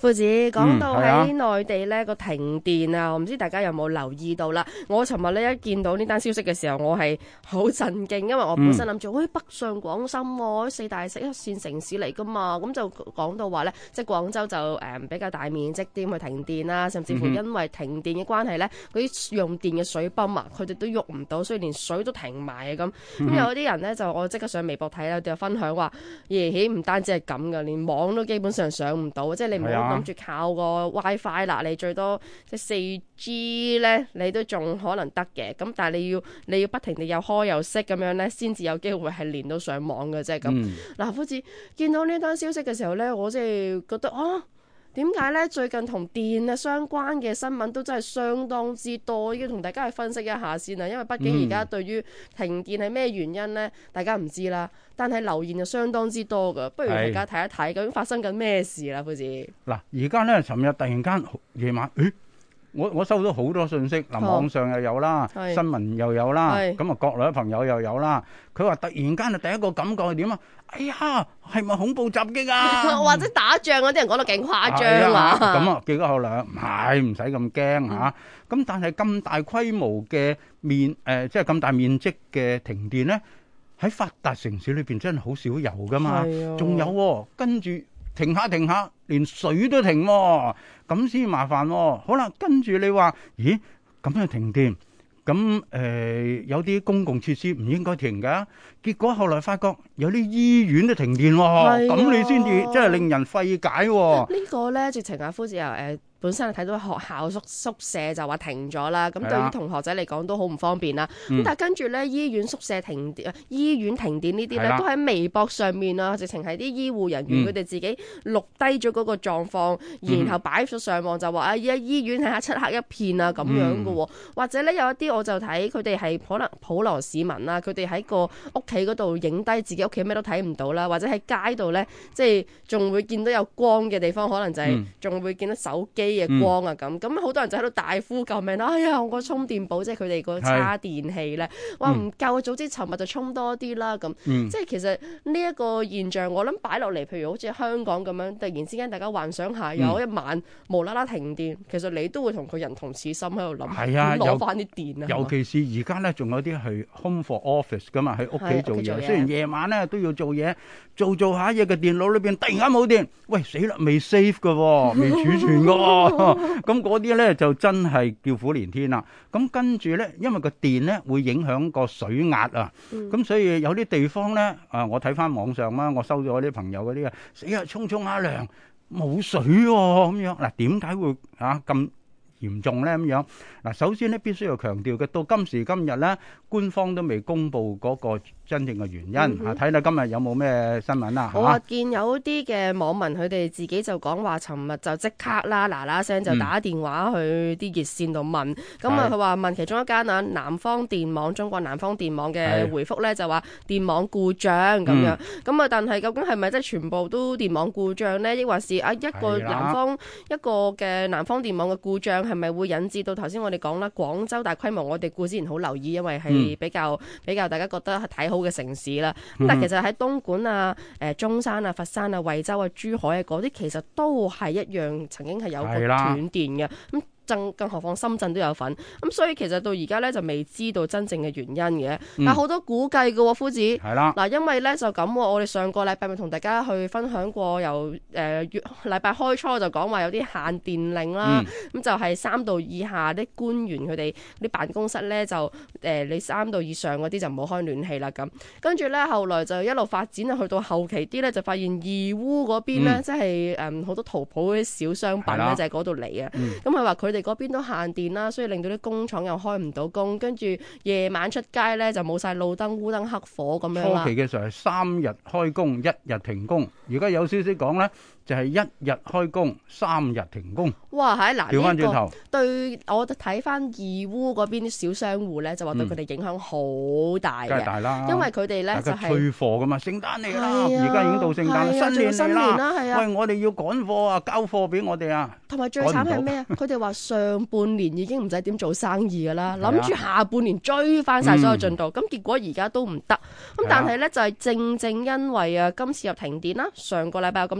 夫子講到喺內地呢個停電啊，我唔知大家有冇留意到啦。我尋日呢一見到呢單消息嘅時候，我係好震驚，因為我本身諗住，北上廣深喎，四大一線城市嚟噶嘛，咁就講到話呢，即係廣州就比較大面積啲去停電啦，甚至乎因為停電嘅關係呢，嗰啲用電嘅水泵啊，佢哋都喐唔到，所以連水都停埋咁。咁有啲人呢，就我即刻上微博睇啦，就分享話，唔單止係咁噶，連網都基本上上唔到，即係你唔好諗住靠個 WiFi 啦，你最多即係 4G 咧，你都仲可能得嘅。咁但係你要不停地又開又熄咁樣咧，先至有機會係連到上網嘅啫。咁嗱，好似見到呢單消息嘅時候咧，我即係覺得點解咧？最近同電啊相關嘅新聞都真係相當之多，要同大家去分析一下先啊。因為畢竟而家對於停電係咩原因咧，大家唔知啦。但係留言就相當之多噶，不如大家睇一睇究竟發生緊咩事啦，夫子。 嗱，而家咧，尋日突然間夜晚，我收到好多信息，嗱，網上又有啦，新聞又有啦，咁啊，國內嘅朋友又有啦。佢話突然間啊，第一個感覺係點啊？哎呀，係咪恐怖襲擊啊？ 或者打仗嗰啲人講到勁誇張啊！ 咁啊，結果後來唔使咁驚嚇。咁但係咁大規模嘅即係咁大面積嘅停電咧，喺發達城市裏邊真係好少有噶嘛。仲有跟住停下，連水都停喎，咁先麻煩喎。好啦，跟住你話，咦，咁樣停電？咁有啲公共設施唔應該停㗎，結果後來發覺有啲醫院都停電喎，咁你先至真係令人費解喎。 呢個咧，直情阿夫子又本身睇到學校宿舍就話停咗啦，咁對於同學仔嚟講都好唔方便啦。咁但係跟住咧，醫院宿舍停電，醫院停電呢啲咧都喺微博上面啊，直情係啲醫護人員佢哋自己錄低咗嗰個狀況，然後擺咗上網就話而家醫院係漆黑一片啊咁樣嘅喎。或者咧有一啲我就睇佢哋係可能普羅市民啦，佢哋喺個屋企嗰度影低自己屋企咩都睇唔到啦，或者喺街度咧即係仲會見到有光嘅地方，可能就係仲會見到手機嘅光啊咁好多人就喺度大呼救命啦！哎呀，我個充電寶即係佢哋個叉電器咧，話唔夠，早知尋日就充多啲啦咁。即係其實呢一個現象，我諗擺落嚟，譬如好似香港咁樣，突然之間大家幻想下有一晚無啦啦停電，其實你都會同佢人同此心喺度諗，點攞翻啲電啊？ 尤其是而家咧，仲有啲係 home for office 噶嘛，喺屋企做嘢。雖然夜晚咧都要做嘢，做下嘢嘅電腦裏邊突然間冇電，喂死啦，未 save 噶，未儲存噶。咁嗰啲咧就真係叫苦連天啦。咁跟住咧，因為個電咧會影響個水壓啊，咁所以有啲地方咧，我睇翻網上啦，我收咗我啲朋友嗰啲死呀沖下涼冇水喎咁樣。嗱，點解會咁嚴重咧咁樣？嗱，首先咧必須要強調嘅，到今時今日咧，官方都未公布嗰個真正嘅原因。睇下今日有冇咩新聞啦。 我見有啲嘅網民佢哋自己就講話，尋日就即刻啦嗱聲就打電話去啲熱線度問。咁佢話問其中一間南方電網，中國南方電網嘅回覆咧就話電網故障咁樣。咁但係究竟係咪即係全部都電網故障呢？抑或是一個南方一個嘅南方電網嘅故障係咪會引致到頭先我哋講啦？廣州大規模我哋固之然好留意，因為係比較大家覺得係睇好嘅城市啦。但其實喺東莞啊、中山啊、佛山啊、惠州啊、珠海啊嗰啲，其實都係一樣曾經係有過斷電嘅。更何況深圳都有份，咁所以其實到而家咧就未知道真正嘅原因嘅，但好多估計嘅喎，夫子。係啦，嗱，因為咧就咁，我哋上個禮拜咪同大家去分享過，由禮拜開初就講話有啲限電令啦，咁就係3度以下啲官員佢哋啲辦公室咧就你3度以上嗰啲就唔好開暖氣啦咁。跟住咧後來就一路發展去到後期啲咧就發現義烏嗰邊咧，即係好多淘寶嗰啲小商品咧就係嗰度嚟啊，咁佢話佢哋嗰邊都限電啦，所以令到啲工廠又開唔到工，跟住夜晚出街咧就冇晒路燈、烏燈黑火咁樣啦。 初期嘅時候係3日開工，1日停工，而家有消息講咧就係1日開工，3日停工。 哇！嗱， 調翻轉頭， 對我睇翻義烏嗰邊啲小商戶咧，就話對佢哋影響好大嘅。 梗係大啦， 因為佢哋咧就係退貨噶嘛，聖誕嚟啦，而家已經到聖誕，新年啦，喂，我哋要趕貨啊，交貨俾我哋啊。 同埋最慘係咩啊？佢哋話上半年已經唔使點做生意噶啦，諗住下半年追翻晒所有進度，咁結果而家都唔得。咁但係咧就係正因為今次又停電啦，上個禮拜有咁多限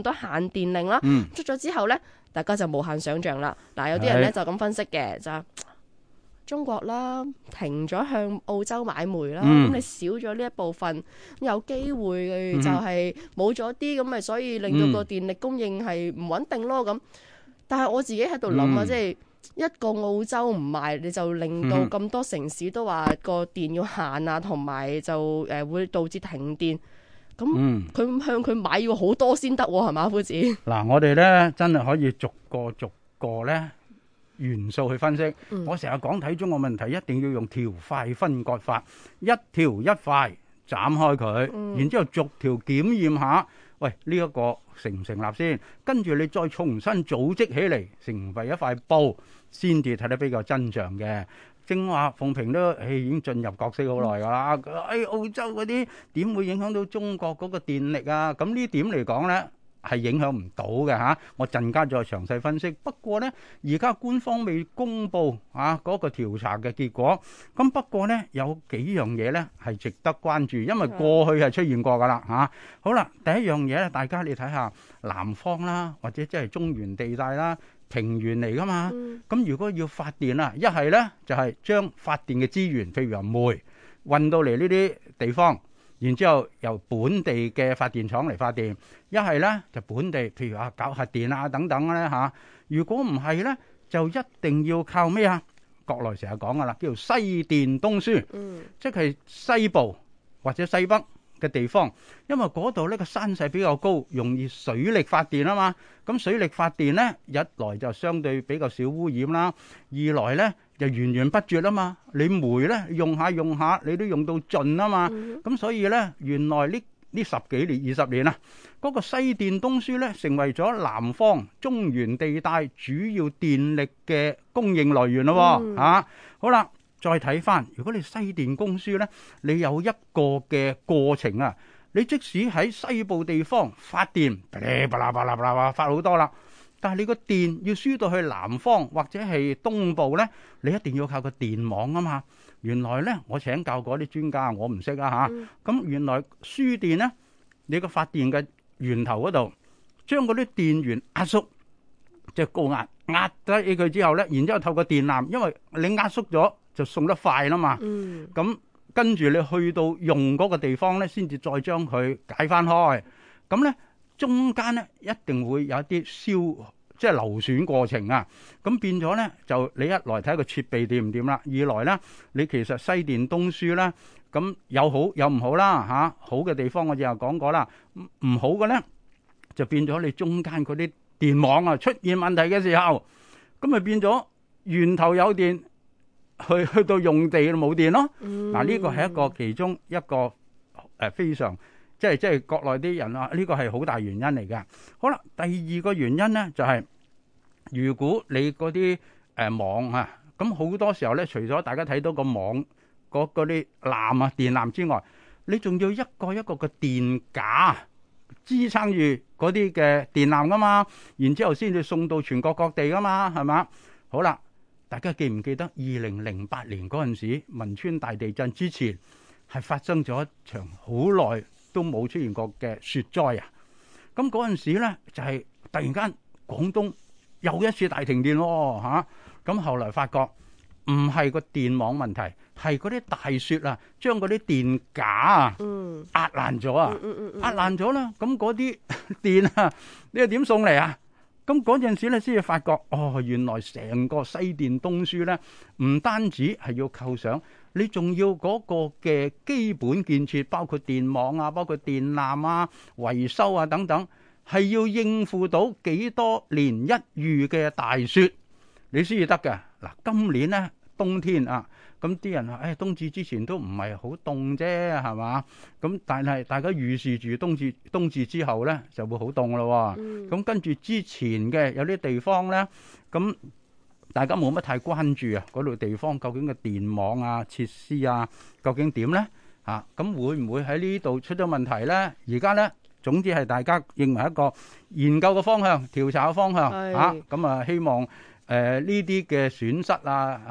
電令啦。出咗之後呢，大家就無限想像啦。嗱，有啲人呢就咁分析嘅，就中國啦，停咗向澳洲買煤啦，咁你少咗呢一部分，有機會就係冇咗啲，咁咪所以令到個電力供應係唔穩定咯咁。但係我自己喺度諗啊，即係一個澳洲唔賣，你就令到咁多城市都話個電要限啊，同埋就會導致停電。咁佢向佢買要好多先得喎，係嘛，夫子？ 嗱，我哋咧真係可以逐個咧元素去分析。我成日講睇中國問題，一定要用條塊分割法，一條一塊斬開佢，然之後逐條檢驗下，喂，呢一個成唔成立先？跟住你再重新組織起嚟，成為一塊布，先至睇得比較真相嘅。正話鳳萍都已經進入角色好耐㗎啦。澳洲嗰啲點會影響到中國嗰個電力啊？咁呢點嚟講呢，係影響唔到嘅嚇。我陣間再詳細分析。不過呢，而家官方未公布嗰個調查嘅結果。咁不過呢，有幾樣嘢呢係值得關注，因為過去係出現過㗎啦嚇。好啦，第一樣嘢咧，大家你睇下南方啦，或者即係中原地帶啦。平原嚟噶嘛？咁如果要發電啦，一係呢就係將發電嘅資源，譬如話煤運到嚟呢啲地方，然之後由本地嘅發電廠嚟發電；一係呢就本地，譬如話搞核電啊等等咧嚇。如果唔係呢，就一定要靠咩啊？國內成日講噶啦，叫做西電東輸，即係西部或者西北嘅地方，因為嗰度呢個山勢比較高，容易水力發電啊嘛。咁水力發電呢，一來就相對比較少污染啦，二來呢就源源不絕啊嘛。你煤呢用下，你都用到盡啊嘛。咁所以呢，原來呢10幾年、20年啊，嗰個西電東輸呢，成為咗南方中原地帶主要電力嘅供應來源咯。好啦。再睇翻，如果你西電供輸呢，你有一個嘅過程啊。你即使喺西部地方發電，發好多啦，但係你個電要輸到去南方或者係東部呢，你一定要靠個電網啊嘛。原來呢，我請教過啲專家，我唔識啊嚇。咁原來輸電呢，你個發電嘅源頭嗰度，將嗰啲電源壓縮，即係高壓低佢之後呢，然之後透過電纜，因為你壓縮咗。就送得快啦嘛，咁跟住你去到用嗰個地方呢，先至再將佢解翻開。咁呢，中間呢一定會有一啲即係流損過程啊。咁變咗呢，就你一來睇個設備掂唔掂啦，二來呢，你其實西電東輸呢，咁有好有唔好啦嚇。好嘅地方我就講過啦，唔好嘅呢，就變咗你中間嗰啲電網啊出現問題嘅時候，咁咪變咗源頭有電。去到用地冇電咯。嗱，呢個係一個其中一個非常即係國內啲人話呢個係好大原因嚟嘅。好啦，第二個原因呢就係如果你嗰啲網啊，咁好多時候呢，除咗大家睇到個網嗰啲纜啊電纜之外，你仲要一個一個嘅電架支撐住嗰啲嘅電纜噶嘛，然之後先至送到全國各地噶嘛，係嘛？好啦。大家記唔記得2008年嗰陣時汶川大地震之前係發生咗一場好耐都冇出現過嘅雪災啊？咁嗰陣時呢，就係突然間廣東又一次大停電喎嚇。咁後來發覺唔係個電網問題，係嗰啲大雪啊，將嗰啲電架啊壓爛咗啊，壓爛咗啦。咁嗰啲電啊，你又點送嚟啊？咁嗰陣時咧，先至發覺原來成個西電東輸咧，唔單止係要構想，你仲要嗰個嘅基本建設，包括電網啊，包括電纜啊、維修啊等等，係要應付到幾多年一遇嘅大雪，你先至得嘅。嗱，今年咧冬天啊，咁啲人話冬至之前都唔係好凍啫，係嘛？咁但係大家預示住冬至之後咧就會好凍咯。咁跟住之前嘅有啲地方咧，咁大家冇乜太關注啊，嗰度地方究竟嘅電網啊、設施啊，究竟點咧？咁會唔會喺呢度出咗問題咧？而家咧，總之係大家認為一個研究嘅方向、調查嘅方向咁希望呢啲嘅損失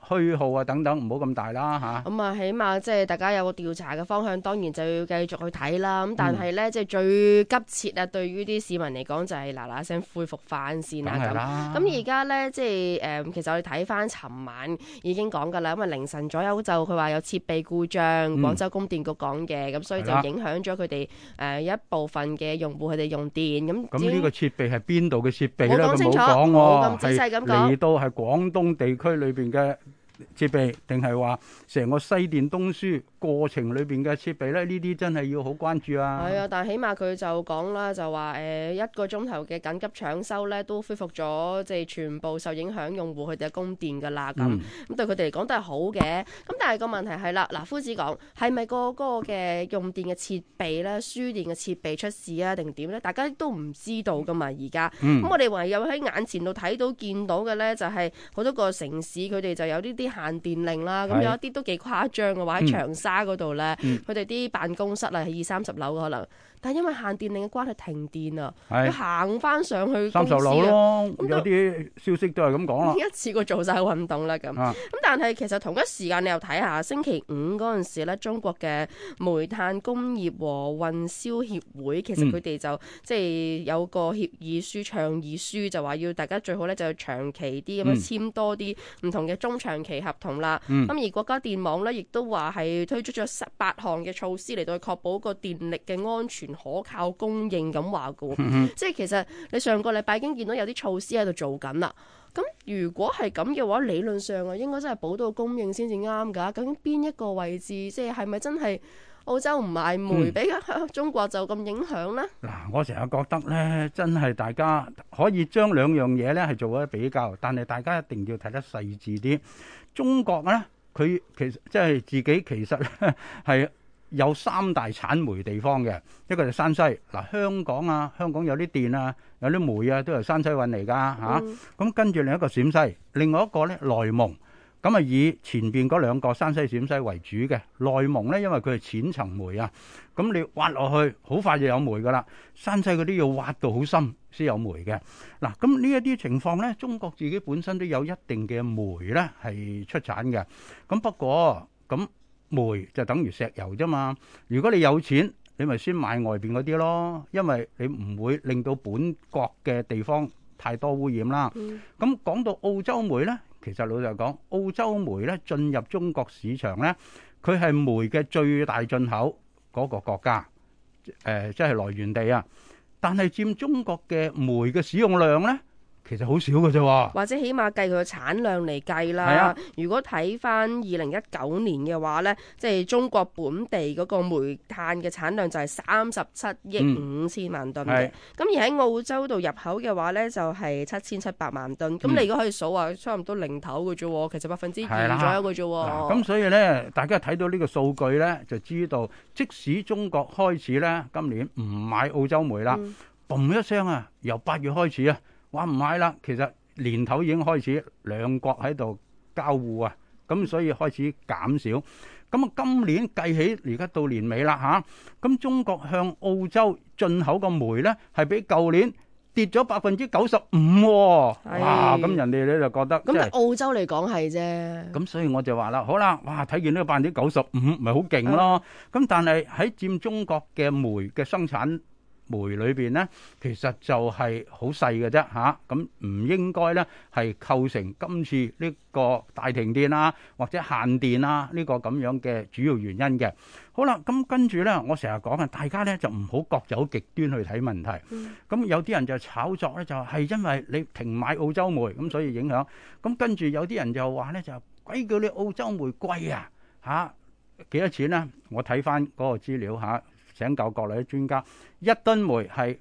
虛耗啊等等，唔好咁大啦嚇。 咁啊，起碼即係大家有個調查嘅方向，當然就要繼續去睇啦。咁但係咧，即係最急切啊，對於啲市民嚟講就係嗱嗱聲恢復翻先啦。咁而家咧，即係其實我哋睇翻尋晚已經講㗎啦。咁啊凌晨左右就佢話有設備故障，廣州供電局講嘅，咁所以就影響咗佢哋一部分嘅用戶佢哋用電。 咁呢個設備係邊度嘅設備咧？ 冇講清楚，冇咁仔細咁講。 嚟到係廣東地區裏邊嘅設備，定係話成個西電東輸過程裏邊嘅設備咧？呢啲真係要好關注啊！ 係啊，但係起碼佢就講啦，就話1個鐘頭嘅緊急搶修咧，都恢復咗，即係全部受影響用戶佢哋嘅供電㗎啦。咁對佢哋嚟講都係好嘅。咁但係個問題係啦，嗱夫子講係咪嗰個嘅用電嘅設備咧、輸電嘅設備出事啊，定點咧？大家都唔知道㗎嘛，而家。咁我哋唯有喺眼前度睇到見到嘅咧，就係好多個城市佢哋就有呢啲限電令啦。咁有一啲都幾誇張嘅話喺長沙嗰度咧，佢哋啲辦公室啊係20-30樓可能，但係因為限電令嘅關係停電啊，要行翻上去公司 30樓咯。有啲消息都係咁講啦。 一次過做晒運動啦咁。但係其實同一時間你又睇下星期五嗰陣時咧，中國嘅煤炭工業和運銷協會其實佢哋就即係有個協議書、倡議書，就話要大家最好咧就長期啲咁樣簽多啲唔同嘅中長期合同啦。咁而國家電網咧亦都話係推出咗8項嘅措施嚟到去確保個電力嘅安全可靠供應咁話嘅喎。即係其實你上個禮拜已經見到有啲措施喺度做緊啦。咁如果係咁嘅話，理論上啊應該真係保到供應先至啱㗎。究竟邊一個位置，即係咪真係澳洲唔賣煤俾中國就咁影響呢？ 嗱，我成日覺得咧，真係大家可以將兩樣嘢咧係做一比較，但係大家一定要睇得細緻啲。中國咧，佢其實即係自己其實咧係有3大產煤地方嘅，一個就山西。嗱，香港有啲電啊，有啲煤啊，都由山西運嚟㗎嚇。咁跟住另一個陝西，另外一個咧內蒙。咁啊以前邊嗰2個山西、陝西為主嘅。內蒙咧，因為佢係淺層煤啊，咁你挖落去好快就有煤㗎啦。山西嗰啲要挖到好深先有煤嘅。嗱，咁呢一啲情況咧，中國自己本身都有一定嘅煤咧係出產嘅。咁不過咁煤就等於石油啫嘛。如果你有錢，你咪先買外邊嗰啲咯，因為你唔會令到本國嘅地方太多污染啦。咁講到澳洲煤咧，其實老實講，澳洲煤咧進入中國市場咧，佢係煤嘅最大進口嗰個國家，即係來源地啊。但係佔中國嘅煤嘅使用量咧，其實好少嘅啫喎， 或者起碼計佢嘅產量嚟計啦。如果睇翻2019年嘅話呢，即係中國本地嗰個煤炭嘅產量就係37億5千萬噸嘅。咁而喺澳洲度入口嘅話呢，就係7700萬噸。咁你如果可以數話，差唔多零頭嘅啫喎，其實2%左右嘅啫喎。 咁所以呢，大家睇到呢個數據呢，就知道即使中國開始呢，今年唔買澳洲煤啦，嘣一聲啊，由8月開始啊。話唔買啦，其實年頭已經開始兩國喺度交互啊，咁所以開始減少。咁啊，今年計起而家到年尾啦嚇，咁中國向澳洲進口個煤咧係比舊年跌咗95%喎。哇！咁人哋咧就覺得咁對澳洲嚟講係啫。 咁所以我就話啦，好啦，哇！睇見呢個95%咪好勁咯。咁但係喺佔中國嘅煤嘅生產煤裏邊咧，其實就係好細嘅啫嚇，咁唔應該咧係構成今次呢個大停電啊，或者限電啊呢個咁樣嘅主要原因嘅。好啦，咁跟住咧，我成日講啊，大家咧就唔好各走極端去睇問題。咁有啲人就炒作咧，就係因為你停買澳洲煤，咁所以影響。咁跟住有啲人就話咧，就鬼叫你澳洲煤貴啊嚇，幾多錢咧？我睇翻嗰個資料嚇。請教國內啲專家，1噸煤係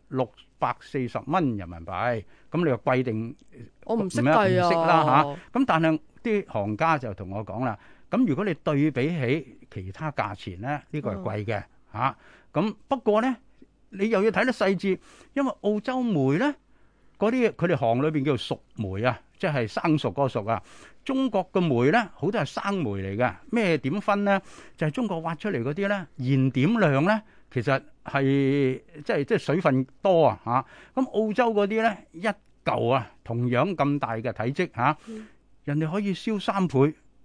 640蚊人民幣，咁你話貴定？ 我唔識計啊， 唔識啦嚇。咁但係啲行家就同我講啦，咁如果你對比起其他價錢咧，呢個係貴嘅嚇。咁不過咧，你又要睇得細緻，因為澳洲煤咧嗰啲佢哋行裏邊叫做熟煤啊，即係生熟嗰個熟啊。中國嘅煤咧好多係生煤嚟嘅，咩點分咧？就係中國挖出嚟嗰啲咧燃點量咧。其實係即係水分多啊嚇，咁澳洲嗰啲咧一嚿啊，同樣咁大嘅體積嚇，人哋可以燒3倍，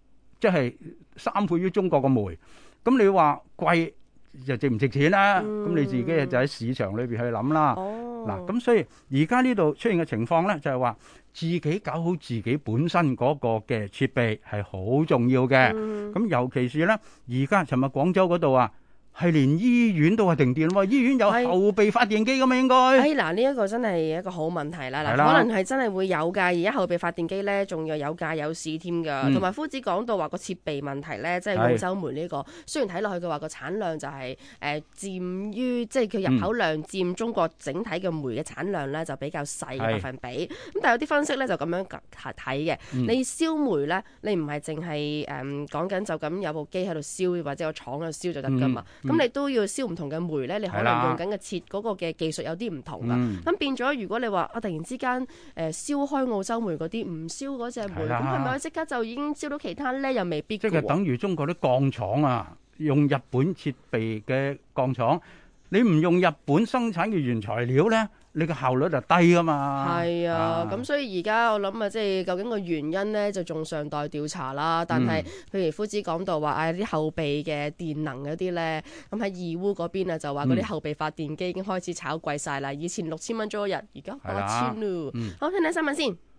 即係3倍於中國嘅煤。咁你話貴就值唔值錢啦？咁你自己就喺市場裏邊去諗啦。嗱，咁所以而家呢度出現嘅情況咧，就係話自己搞好自己本身嗰個嘅設備係好重要嘅。咁尤其是咧，而家尋日廣州嗰度啊，係連醫院都係停電喎，醫院有後備發電機㗎嘛應該。 嗱，呢一個真係一個好問題啦。嗱，可能係真係會有㗎，而家後備發電機咧仲要有價有市添㗎。同埋夫子講到話個設備問題咧，即係澳洲煤呢個，雖然睇落去嘅話個產量就係佔於即係佢入口量佔中國整體嘅煤嘅產量咧就比較細嘅百分比。咁但係有啲分析咧就咁樣睇嘅，你燒煤咧，你唔係淨係講緊就咁有部機喺度燒或者有廠喺度燒就得㗎嘛。咁你都要燒唔同嘅煤咧，你可能用緊嘅設嗰個嘅技術有啲唔同噶。咁變咗，如果你話突然之間燒開澳洲煤嗰啲，唔燒嗰隻煤，咁係咪即刻就已經燒到其他咧？又未必。 即係等於中國啲鋼廠啊，用日本設備嘅鋼廠，你唔用日本生產嘅原材料咧，你個效率就低噶嘛。 係啊，咁所以而家我諗啊，即係究竟個原因咧，就仲尚待調查啦。但係譬如夫子講到話，啲後備嘅電能嗰啲咧，咁喺義烏嗰邊啊，就話嗰啲後備發電機已經開始炒貴晒啦。以前6000蚊租一日，而家8000咯。好，聽睇新聞先。